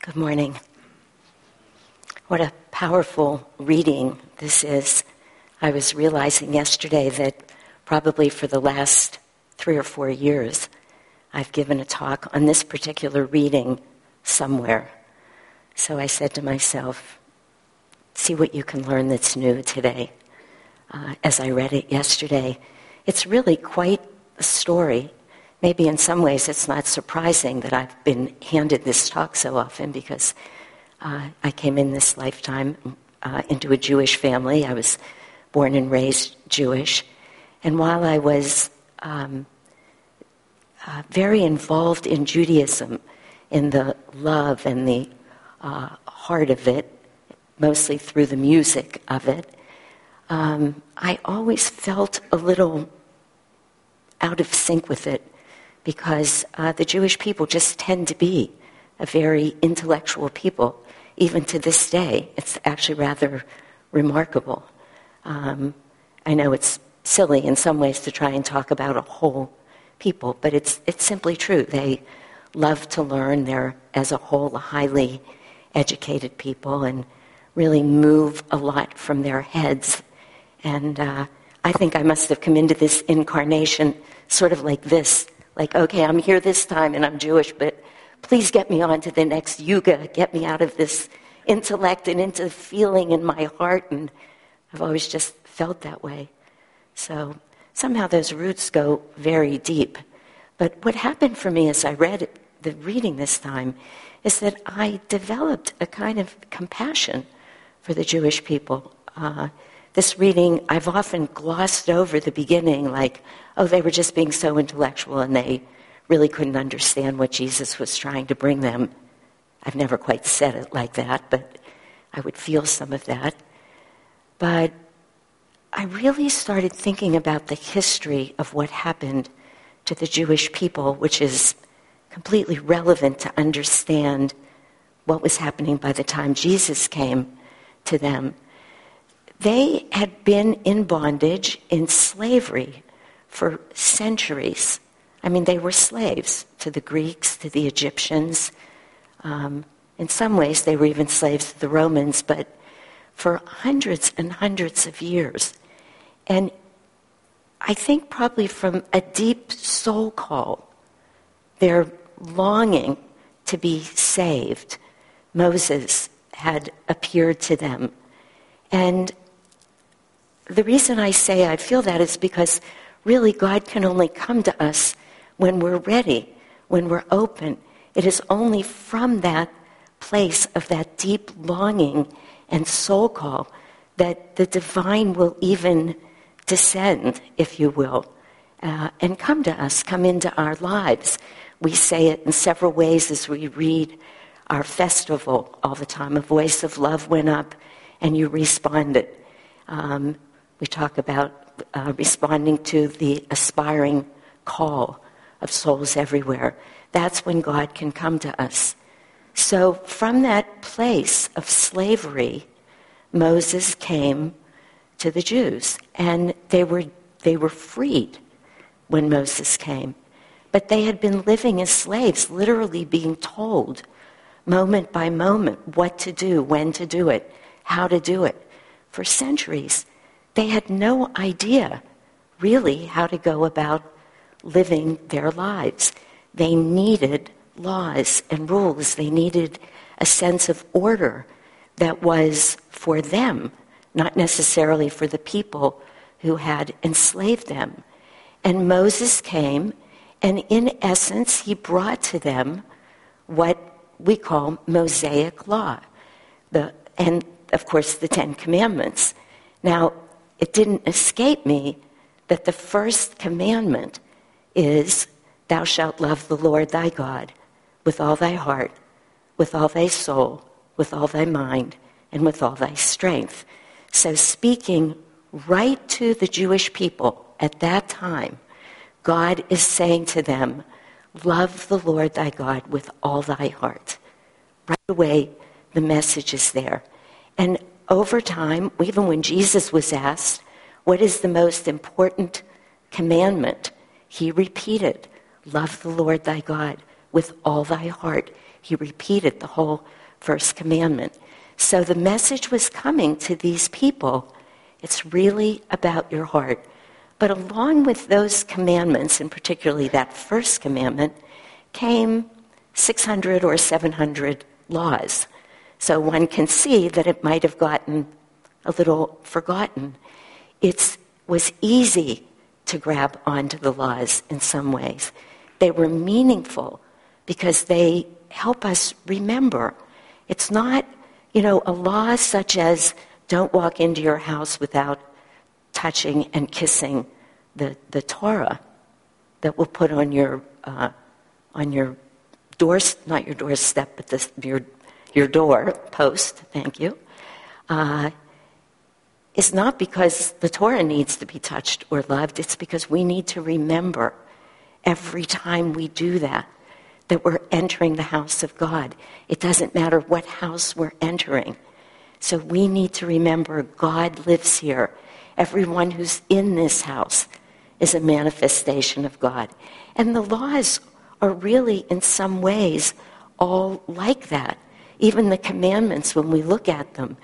Good morning. What a powerful reading this is. I was realizing yesterday that probably for the last 3 or 4 years, I've given a talk on this particular reading somewhere. So I said to myself, see what you can learn that's new today. As I read it yesterday, it's really quite a story. Maybe in some ways it's not surprising that I've been handed this talk so often because I came in this lifetime into a Jewish family. I was born and raised Jewish. And while I was very involved in Judaism, in the love and the heart of it, mostly through the music of it, I always felt a little out of sync with it because the Jewish people just tend to be a very intellectual people. Even to this day, it's actually rather remarkable. I know it's silly in some ways to try and talk about a whole people, but it's simply true. They love to learn. They're, as a whole, a highly educated people and really move a lot from their heads. And I think I must have come into this incarnation sort of like this. Like, okay, I'm here this time and I'm Jewish, but please get me on to the next yuga. Get me out of this intellect and into feeling in my heart. And I've always just felt that way. So somehow those roots go very deep. But what happened for me as I read the reading this time is that I developed a kind of compassion for the Jewish people. This reading, I've often glossed over the beginning, like, oh, they were just being so intellectual and they really couldn't understand what Jesus was trying to bring them. I've never quite said it like that, but I would feel some of that. But I really started thinking about the history of what happened to the Jewish people, which is completely relevant to understand what was happening by the time Jesus came to them. They had been in bondage, in slavery, for centuries. I mean, they were slaves to the Greeks, to the Egyptians. In some ways, they were even slaves to the Romans, but for hundreds and hundreds of years. And I think probably from a deep soul call, their longing to be saved, Moses had appeared to them. And the reason I say I feel that is because really God can only come to us when we're ready, when we're open. It is only from that place of that deep longing and soul call that the divine will even descend, if you will, and come to us, come into our lives. We say it in several ways as we read our festival all the time. A voice of love went up and you responded. We talk about responding to the aspiring call of souls everywhere. That's when God can come to us. So from that place of slavery, Moses came to the Jews, and they were freed when Moses came. But they had been living as slaves, literally being told moment by moment what to do, when to do it, how to do it. For centuries, they had no idea really how to go about living their lives. They needed laws and rules. They needed a sense of order that was for them, not necessarily for the people who had enslaved them. And Moses came, and in essence, he brought to them what we call Mosaic law, and of course the 10 Commandments. Now, it didn't escape me that the first commandment is, thou shalt love the Lord thy God with all thy heart, with all thy soul, with all thy mind, and with all thy strength. So speaking right to the Jewish people at that time, God is saying to them, love the Lord thy God with all thy heart. Right away, the message is there. And over time, even when Jesus was asked, what is the most important commandment? He repeated, love the Lord thy God with all thy heart. he repeated the whole first commandment. So the message was coming to these people. It's really about your heart. But along with those commandments, and particularly that first commandment, came 600 or 700 laws. So one can see that it might have gotten a little forgotten. It was easy to grab onto the laws in some ways. They were meaningful because they help us remember. It's not, a law such as don't walk into your house without touching and kissing the Torah that we'll put on your not your doorstep, but your door post. Thank you. Is not because the Torah needs to be touched or loved. It's because we need to remember every time we do that we're entering the house of God. It doesn't matter what house we're entering. So we need to remember God lives here. Everyone who's in this house is a manifestation of God. And the laws are really, in some ways, all like that. Even the commandments, when we look at them,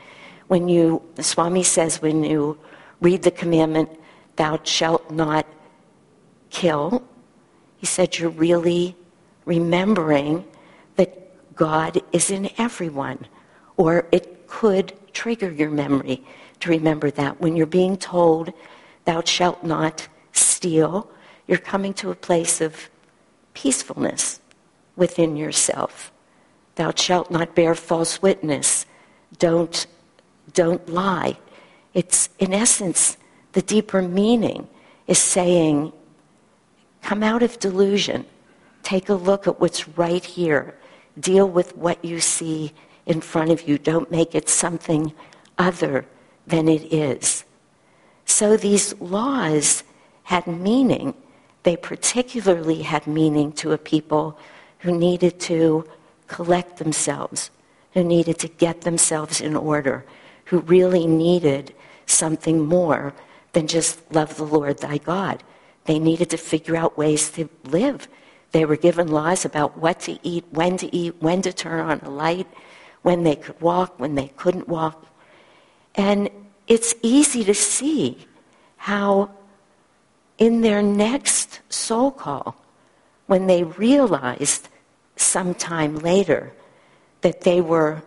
Swami says, when you read the commandment, thou shalt not kill, he said you're really remembering that God is in everyone. Or it could trigger your memory to remember that. When you're being told, thou shalt not steal, you're coming to a place of peacefulness within yourself. Thou shalt not bear false witness. Don't lie. It's, in essence, the deeper meaning is saying, come out of delusion. Take a look at what's right here. Deal with what you see in front of you. Don't make it something other than it is. So these laws had meaning. They particularly had meaning to a people who needed to collect themselves, who needed to get themselves in order, who really needed something more than just love the Lord thy God. They needed to figure out ways to live. They were given laws about what to eat, when to turn on a light, when they could walk, when they couldn't walk. And it's easy to see how in their next soul call, when they realized sometime later that they were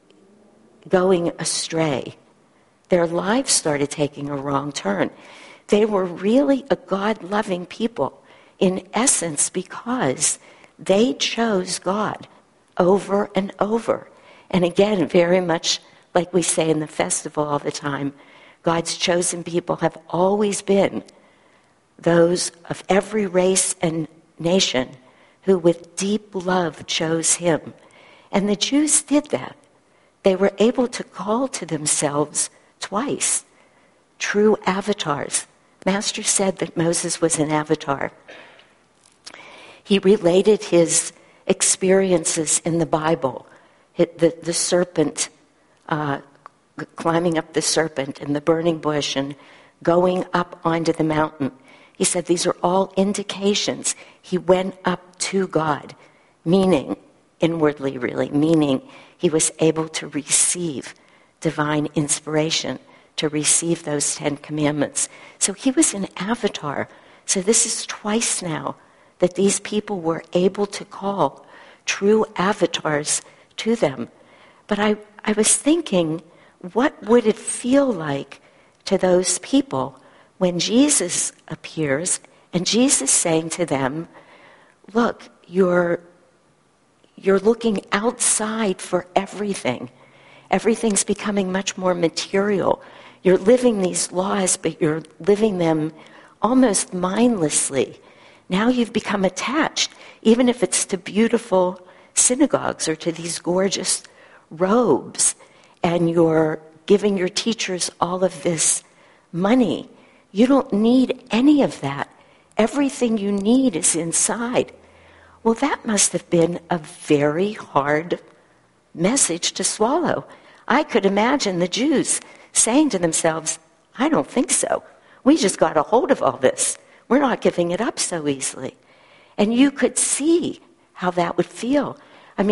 going astray, their lives started taking a wrong turn. They were really a God-loving people, in essence, because they chose God over and over. And again, very much like we say in the festival all the time, God's chosen people have always been those of every race and nation who with deep love chose him. And the Jews did that. They were able to call to themselves twice true avatars. Master said that Moses was an avatar. He related his experiences in the Bible, the serpent, climbing up the serpent and the burning bush and going up onto the mountain. He said these are all indications he went up to God, meaning, inwardly really, meaning he was able to receive divine inspiration, to receive those 10 commandments. So he was an avatar. So this is twice now that these people were able to call true avatars to them. But I was thinking, what would it feel like to those people when Jesus appears and Jesus saying to them, look, you're looking outside for everything. Everything's becoming much more material. You're living these laws, but you're living them almost mindlessly. Now you've become attached, even if it's to beautiful synagogues or to these gorgeous robes, and you're giving your teachers all of this money. You don't need any of that. Everything you need is inside. Well, that must have been a very hard message to swallow. I could imagine the Jews saying to themselves, I don't think so. We just got a hold of all this. We're not giving it up so easily. And you could see how that would feel. I mean,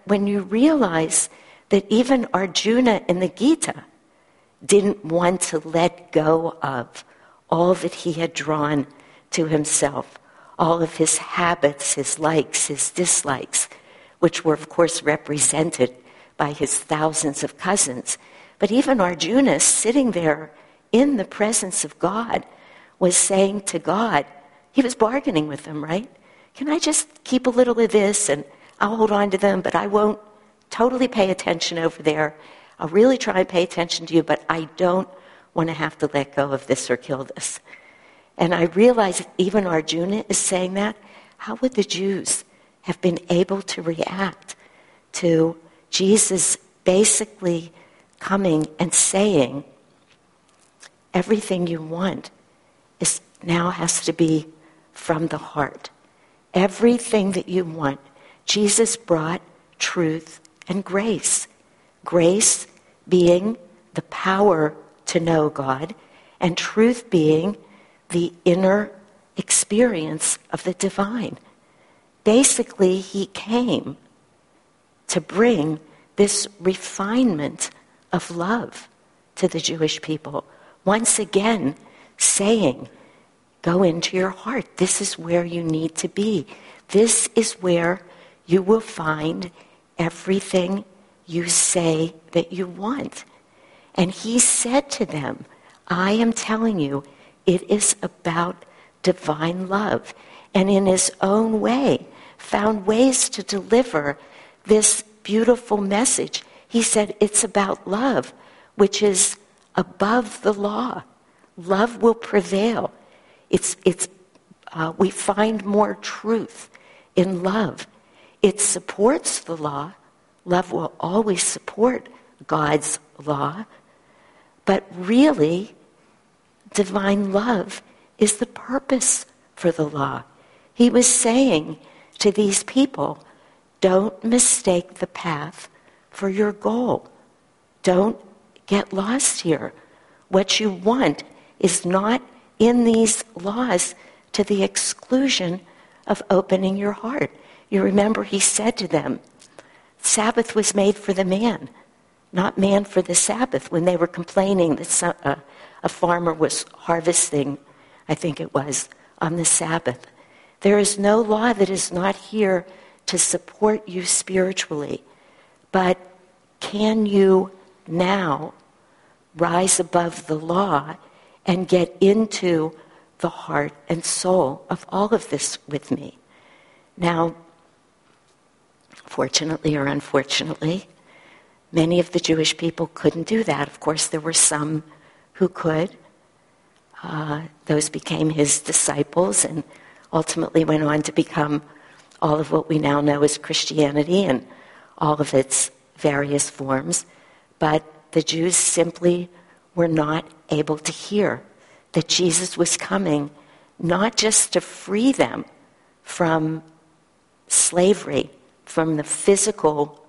when you realize that even Arjuna in the Gita didn't want to let go of all that he had drawn to himself, all of his habits, his likes, his dislikes, which were, of course, represented by his thousands of cousins. But even Arjuna, sitting there in the presence of God, was saying to God, he was bargaining with him, right? Can I just keep a little of this and I'll hold on to them, but I won't totally pay attention over there. I'll really try and pay attention to you, but I don't want to have to let go of this or kill this. And I realize if even Arjuna is saying that, how would the Jews have been able to react to Jesus basically coming and saying, everything you want now has to be from the heart. Everything that you want. Jesus brought truth and grace. Grace being the power to know God, and truth being the inner experience of the divine. Basically, he came to bring this refinement of love to the Jewish people. Once again, saying, go into your heart. This is where you need to be. This is where you will find everything you say that you want. And he said to them, I am telling you, it is about divine love. And in his own way, found ways to deliver this beautiful message. He said, it's about love, which is above the law. Love will prevail. We find more truth in love. It supports the law. Love will always support God's law. But really, divine love is the purpose for the law. He was saying to these people, don't mistake the path for your goal. Don't get lost here. What you want is not in these laws to the exclusion of opening your heart. You remember he said to them, Sabbath was made for the man, not man for the Sabbath. When they were complaining that a farmer was harvesting, I think it was, on the Sabbath. There is no law that is not here to support you spiritually. But can you now rise above the law and get into the heart and soul of all of this with me? Now, fortunately or unfortunately, many of the Jewish people couldn't do that. Of course, there were some who could. Those became his disciples and ultimately went on to become all of what we now know as Christianity and all of its various forms. But the Jews simply were not able to hear that Jesus was coming not just to free them from slavery, from the physical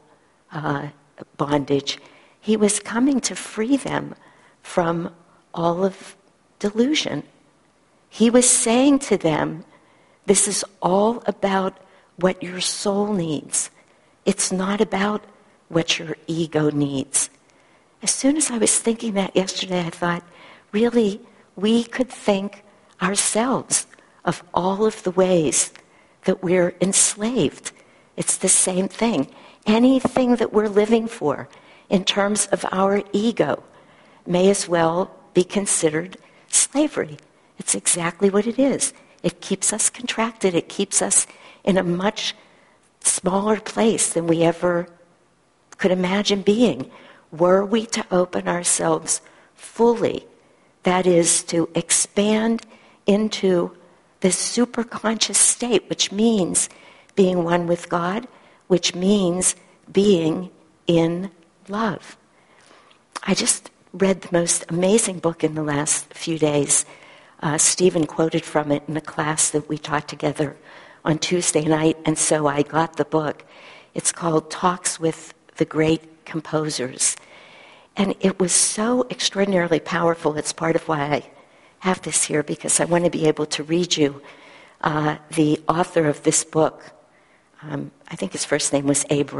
bondage. He was coming to free them from all of delusion. He was saying to them, this is all about what your soul needs. It's not about what your ego needs. As soon as I was thinking that yesterday, I thought, really, we could think ourselves of all of the ways that we're enslaved. It's the same thing. Anything that we're living for in terms of our ego may as well be considered slavery. It's exactly what it is. It keeps us contracted. It keeps us in a much smaller place than we ever could imagine being. Were we to open ourselves fully, that is, to expand into this superconscious state, which means being one with God, which means being in love. I just read the most amazing book in the last few days. Stephen quoted from it in a class that we taught together on Tuesday night, and so I got the book. It's called Talks with the Great Composers. And it was so extraordinarily powerful. It's part of why I have this here, because I want to be able to read you the author of this book. I think his first name was Abram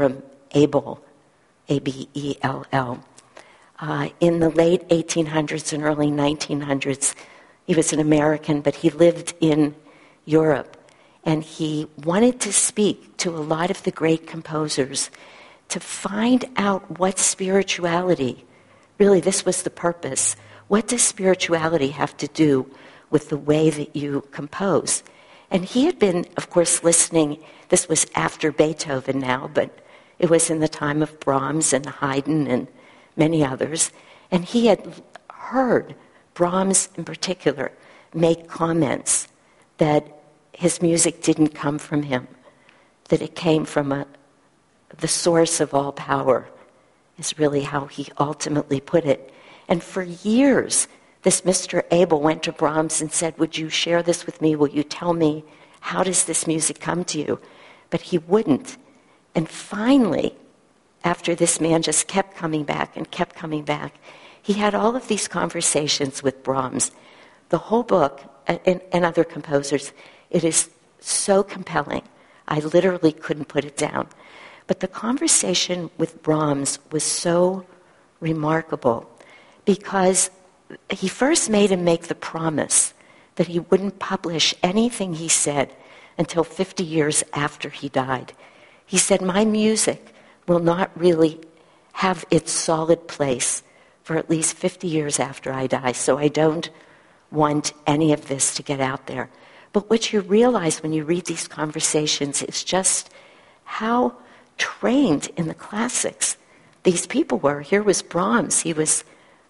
Abel, A-B-E-L-L. In the late 1800s and early 1900s, he was an American, but he lived in Europe. And he wanted to speak to a lot of the great composers to find out what spirituality, really this was the purpose, what does spirituality have to do with the way that you compose? And he had been, of course, listening, this was after Beethoven now, but it was in the time of Brahms and Haydn and many others. And he had heard Brahms in particular make comments that his music didn't come from him, that it came from the source of all power, is really how he ultimately put it. And for years, this Mr. Abel went to Brahms and said, would you share this with me? Will you tell me, how does this music come to you? But he wouldn't. And finally, after this man just kept coming back and kept coming back, he had all of these conversations with Brahms. The whole book, and other composers, it is so compelling. I literally couldn't put it down. But the conversation with Brahms was so remarkable because he first made him make the promise that he wouldn't publish anything he said until 50 years after he died. He said, my music will not really have its solid place for at least 50 years after I die, so I don't want any of this to get out there. But what you realize when you read these conversations is just how trained in the classics these people were. Here was Brahms. He was,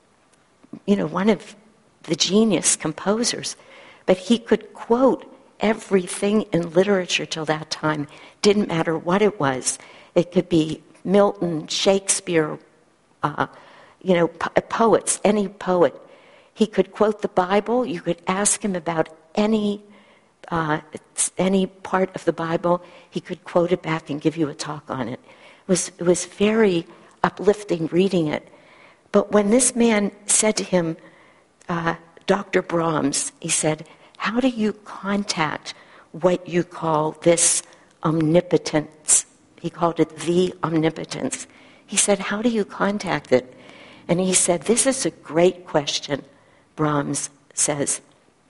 one of the genius composers. But he could quote everything in literature till that time. Didn't matter what it was. It could be Milton, Shakespeare, poets, any poet. He could quote the Bible. You could ask him about any part of the Bible. He could quote it back and give you a talk on it. It was very uplifting reading it. But when this man said to him, Dr. Brahms, he said, how do you contact what you call this omnipotence? He called it the omnipotence. He said, how do you contact it? And he said, this is a great question, Brahms says.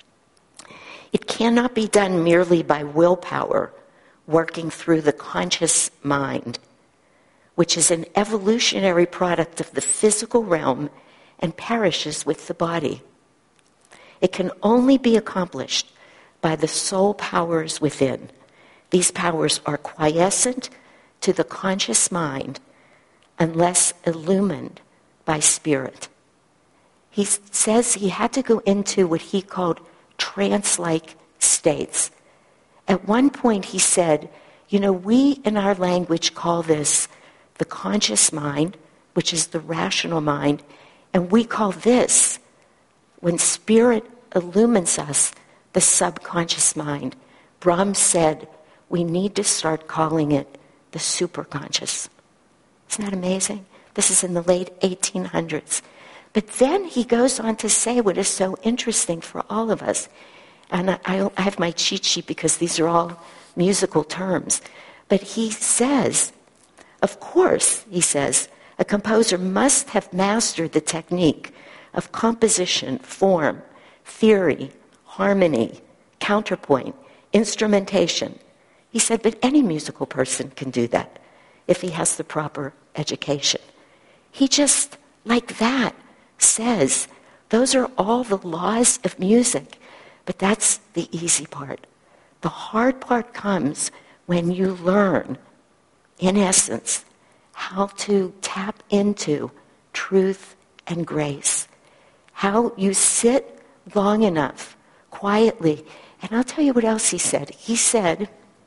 It cannot be done merely by willpower working through the conscious mind, which is an evolutionary product of the physical realm and perishes with the body. It can only be accomplished by the soul powers within. These powers are quiescent to the conscious mind unless illumined by spirit. He says he had to go into what he called trance-like states. At one point he said, we in our language call this the conscious mind, which is the rational mind, and we call this, when spirit illumines us, the subconscious mind. Brahms said, we need to start calling it the superconscious. Isn't that amazing? This is in the late 1800s. But then he goes on to say what is so interesting for all of us. And I have my cheat sheet because these are all musical terms. But he says, of course, he says, a composer must have mastered the technique of composition, form, theory, harmony, counterpoint, instrumentation. He said, but any musical person can do that if he has the proper education. He just, like that, says those are all the laws of music, but that's the easy part. The hard part comes when you learn, in essence, how to tap into truth and grace, how you sit long enough, quietly. And I'll tell you what else he said. He said,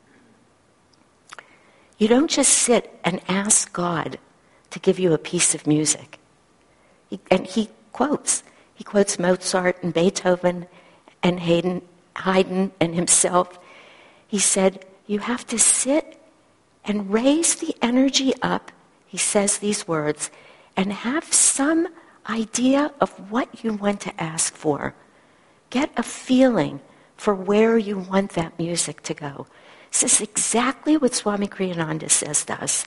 you don't just sit and ask God to give you a piece of music. And he quotes Mozart and Beethoven and Haydn and himself. He said, you have to sit and raise the energy up, he says these words, and have some idea of what you want to ask for. Get a feeling for where you want that music to go. This is exactly what Swami Kriyananda says to us.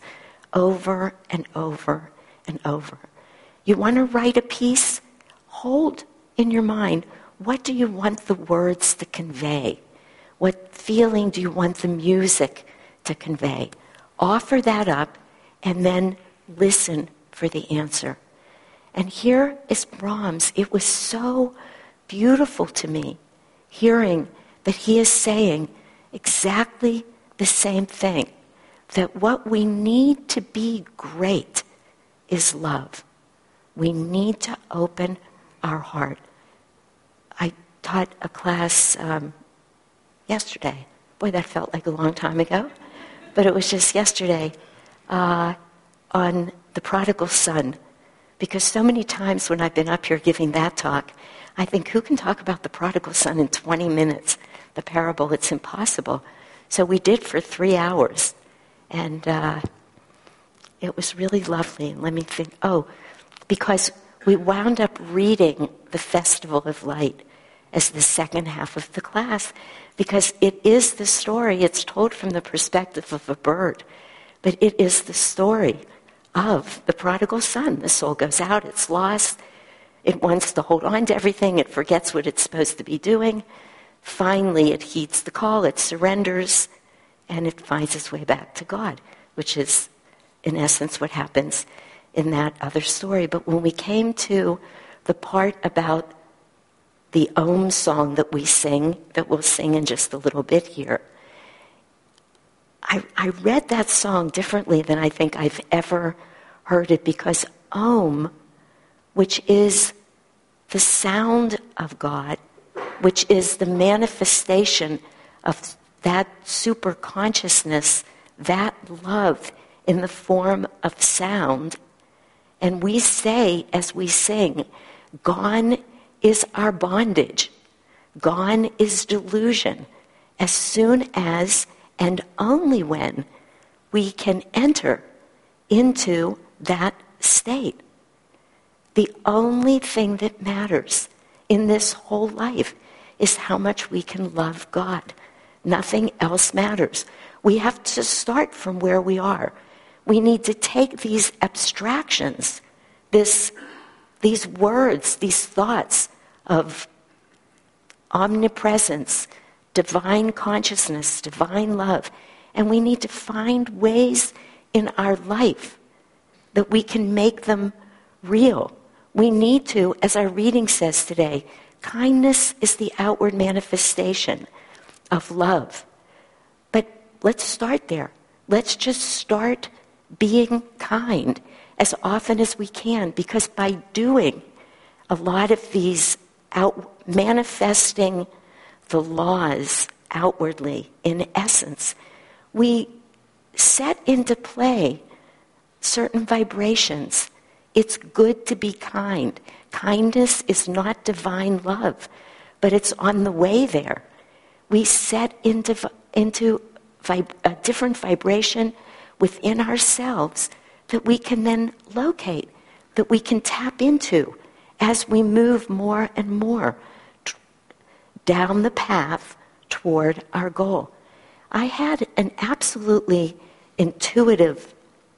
over and over and over. You want to write a piece? Hold in your mind, what do you want the words to convey? What feeling do you want the music to convey? Offer that up and then listen for the answer. And here is Brahms. It was so beautiful to me hearing that he is saying exactly the same thing, that what we need to be great is love. We need to open our heart. I taught a class yesterday. Boy, that felt like a long time ago. But it was just yesterday on the prodigal son. Because so many times when I've been up here giving that talk, I think, who can talk about the prodigal son in 20 minutes? The parable, it's impossible. So we did for 3 hours. And it was really lovely. And let me think, because we wound up reading the Festival of Light as the second half of the class, because it is the story. It's told from the perspective of a bird, but it is the story of the prodigal son. The soul goes out, it's lost, it wants to hold on to everything, it forgets what it's supposed to be doing. Finally, it heeds the call, it surrenders, and it finds its way back to God, which is, in essence, what happens in that other story. But when we came to the part about the Om song that we sing, that we'll sing in just a little bit here, I read that song differently than I think I've ever heard it, because Om, which is the sound of God, which is the manifestation of that super consciousness, that love in the form of sound, and we say as we sing, gone is our bondage, gone is delusion, as soon as and only when we can enter into that state. The only thing that matters in this whole life is how much we can love God. Nothing else matters. We have to start from where we are. We need to take these abstractions, these words, these thoughts of omnipresence, divine consciousness, divine love, and we need to find ways in our life that we can make them real. We need to, as our reading says today, kindness is the outward manifestation of love. But let's start there. Let's just start being kind as often as we can, because by doing a lot of these manifesting the laws outwardly, in essence, we set into play certain vibrations. It's good to be kind. Kindness is not divine love, but it's on the way there. We set into a different vibration within ourselves that we can then locate, that we can tap into as we move more and more down the path toward our goal. I had an absolutely intuitive,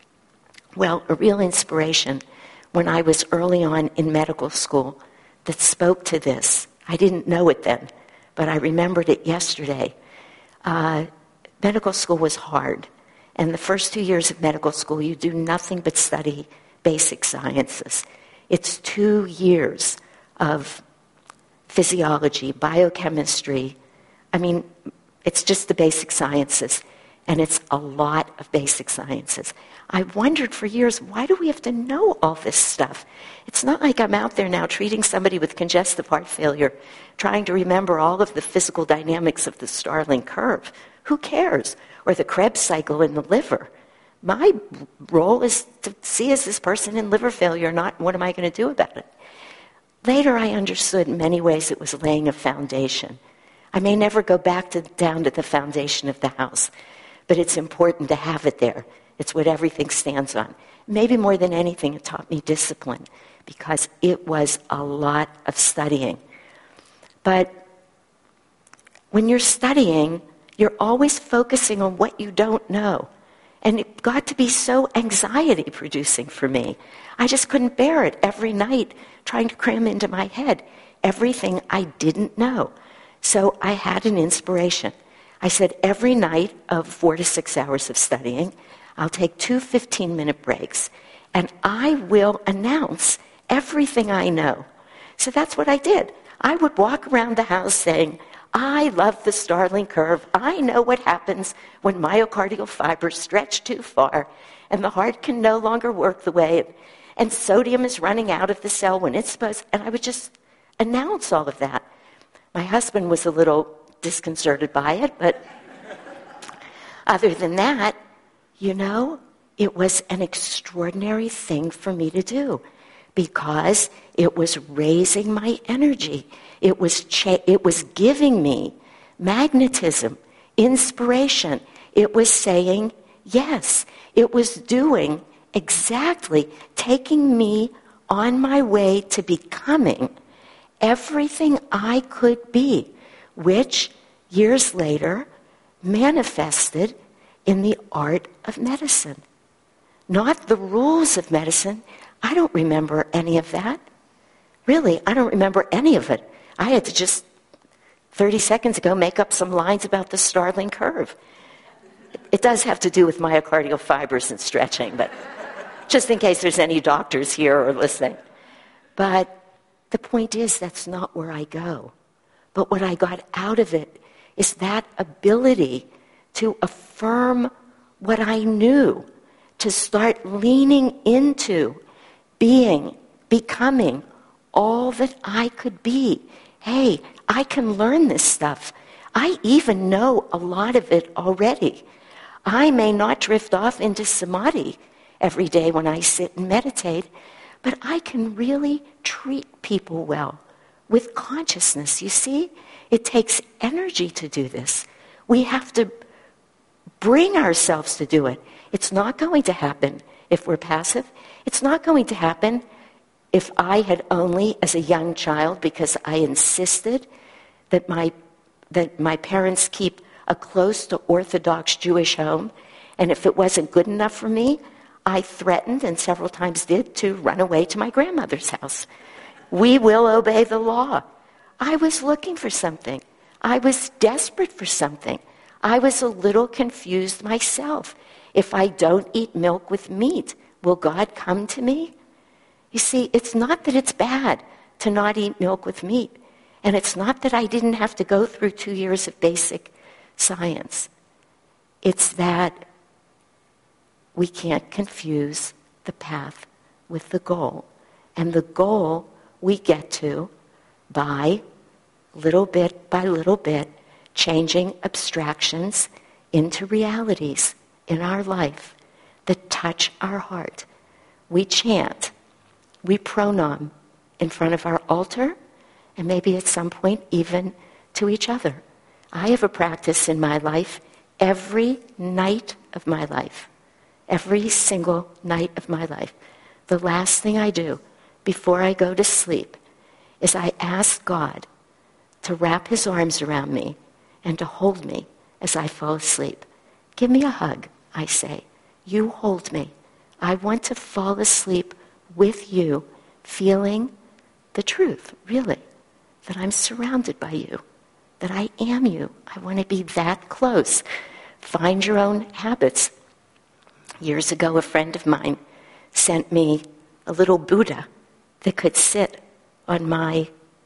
a real inspiration when I was early on in medical school that spoke to this. I didn't know it then, but I remembered it yesterday. Medical school was hard. And the first 2 years of medical school, you do nothing but study basic sciences. It's 2 years of physiology, biochemistry. I mean, it's just the basic sciences. And it's a lot of basic sciences. I wondered for years, why do we have to know all this stuff? It's not like I'm out there now treating somebody with congestive heart failure, trying to remember all of the physical dynamics of the Starling curve. Who cares? Or the Krebs cycle in the liver. My role is to see, is this person in liver failure or not? What am I going to do about it? Later, I understood in many ways it was laying a foundation. I may never go back down to the foundation of the house, but it's important to have it there. It's what everything stands on. Maybe more than anything, it taught me discipline, because it was a lot of studying. But when you're studying, you're always focusing on what you don't know. And it got to be so anxiety-producing for me. I just couldn't bear it every night, trying to cram into my head everything I didn't know. So I had an inspiration. I said, every night of 4 to 6 hours of studying, I'll take 2 15-minute breaks, and I will announce everything I know. So that's what I did. I would walk around the house saying, I love the Starling curve. I know what happens when myocardial fibers stretch too far and the heart can no longer work the way and sodium is running out of the cell when it's supposed. And I would just announce all of that. My husband was a little disconcerted by it, but other than that, it was an extraordinary thing for me to do because it was raising my energy. It was giving me magnetism, inspiration. It was saying yes. It was doing exactly, taking me on my way to becoming everything I could be, which years later manifested in the art of medicine. Not the rules of medicine. I don't remember any of that. Really, I don't remember any of it. I had to just, 30 seconds ago, make up some lines about the Starling curve. It does have to do with myocardial fibers and stretching, but just in case there's any doctors here or listening. But the point is, that's not where I go. But what I got out of it is that ability to affirm what I knew, to start leaning into becoming all that I could be. Hey, I can learn this stuff. I even know a lot of it already. I may not drift off into samadhi every day when I sit and meditate, but I can really treat people well with consciousness. You see, it takes energy to do this. We have to bring ourselves to do it. It's not going to happen if we're passive. It's not going to happen if I had only, as a young child, because I insisted that my parents keep a close to Orthodox Jewish home, and if it wasn't good enough for me, I threatened, and several times did, to run away to my grandmother's house. We will obey the law. I was looking for something. I was desperate for something. I was a little confused myself. If I don't eat milk with meat, will God come to me? You see, it's not that it's bad to not eat milk with meat. And it's not that I didn't have to go through 2 years of basic science. It's that we can't confuse the path with the goal. And the goal we get to by little bit, changing abstractions into realities in our life that touch our heart. We chant. We pronam in front of our altar, and maybe at some point even to each other. I have a practice in my life every night of my life, every single night of my life. The last thing I do before I go to sleep is I ask God to wrap his arms around me and to hold me as I fall asleep. Give me a hug, I say. You hold me. I want to fall asleep with you, feeling the truth, really, that I'm surrounded by you, that I am you. I want to be that close. Find your own habits. Years ago, a friend of mine sent me a little Buddha that could sit on my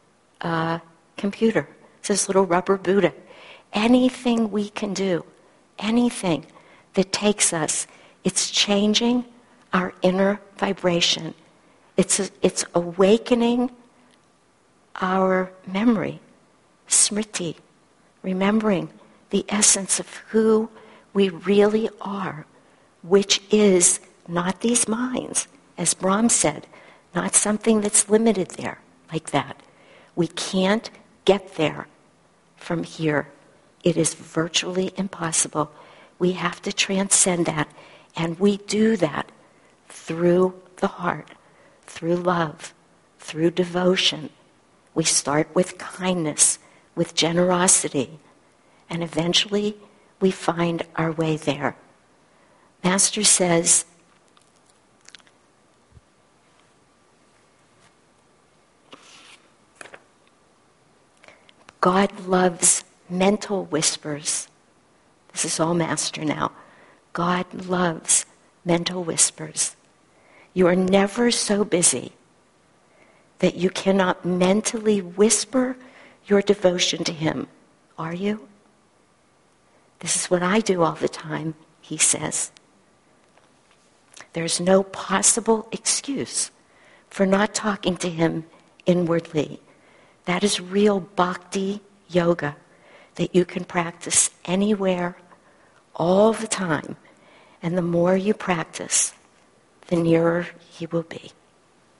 computer. It's this little rubber Buddha. Anything we can do, anything that takes us, it's changing our inner vibration. It's awakening our memory, smriti, remembering the essence of who we really are, which is not these minds, as Brahm said, not something that's limited there like that. We can't get there from here. It is virtually impossible. We have to transcend that, and we do that through the heart, through love, through devotion. We start with kindness, with generosity, and eventually we find our way there. Master says, God loves mental whispers. This is all Master now. God loves mental whispers. You are never so busy that you cannot mentally whisper your devotion to Him. Are you? This is what I do all the time, he says. There's no possible excuse for not talking to Him inwardly. That is real bhakti yoga that you can practice anywhere, all the time. And the more you practice, the nearer He will be.